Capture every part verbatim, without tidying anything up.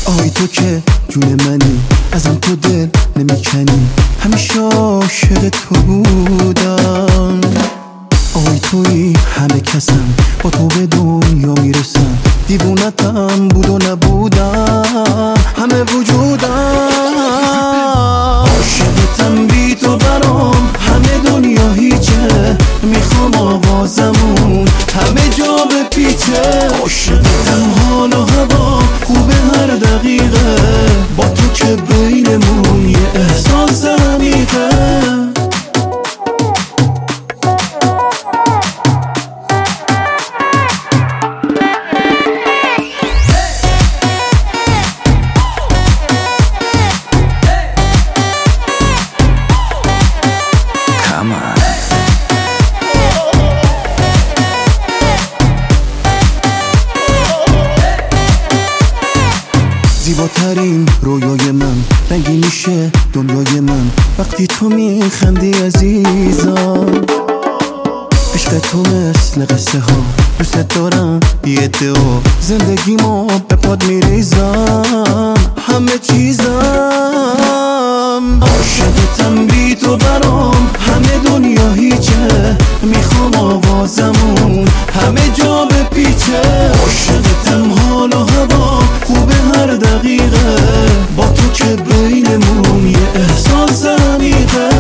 آی تو که جون منی، ازم تو دل نمیکنی، همیشه عاشق تو بودم. آی تویی همه کسم، با تو به دنیا میرسم، دیوونتم بود و نبودم، همه وجودم عاشقتم، بی تو برام همه دنیا هیچه، میخوام آوازمون همه جا بپیچه. عاشقتم، حال و هوا خوبه هر دقیقه، با تو که بینمون یه احساس عمیقه. زیباترین رویای من، رنگی میشه دنیای من وقتی تو میخندی عزیزم. عشق تو مثل قصه ها، دوست دارم یه ادعا، زندگیمو به پاد میریزم، همه چیزم عاشقتم، بی تو برام همه دنیا هیچه، میخوام آوازمون همه جا بپیچه. عاشقتم، حال و هوا خوبه هر دقیقه، با تو که بینمون یه احساس عمیقه.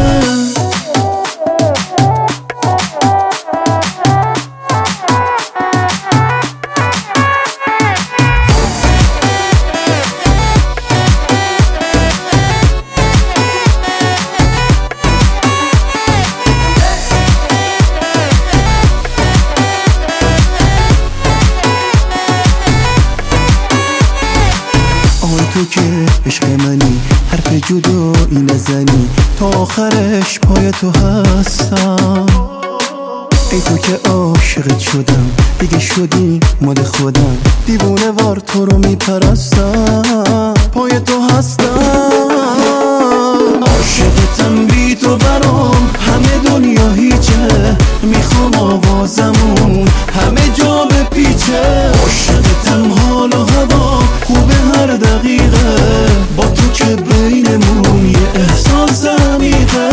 تو که عشق منی، حرف جدایی نزنی، تا آخرش پای تو هستم. ای تو که عاشقت شدم، دیگه شدی مال خودم، دیوونه وار تو رو میپرستم، پای تو هستم. عاشقتم، بی تو برام همه دنیا هیچه، میخوام آوازمون همه جا بپیچه. عاشقتم، حال و هوا خوبه هر دقیقه، با تو که بینمون یه احساس عمیقه.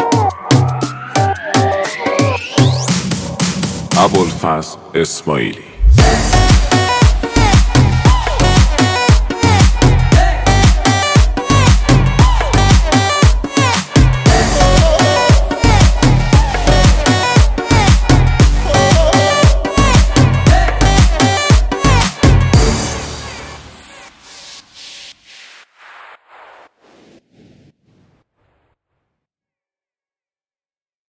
ابوالفضل اسماعیلی.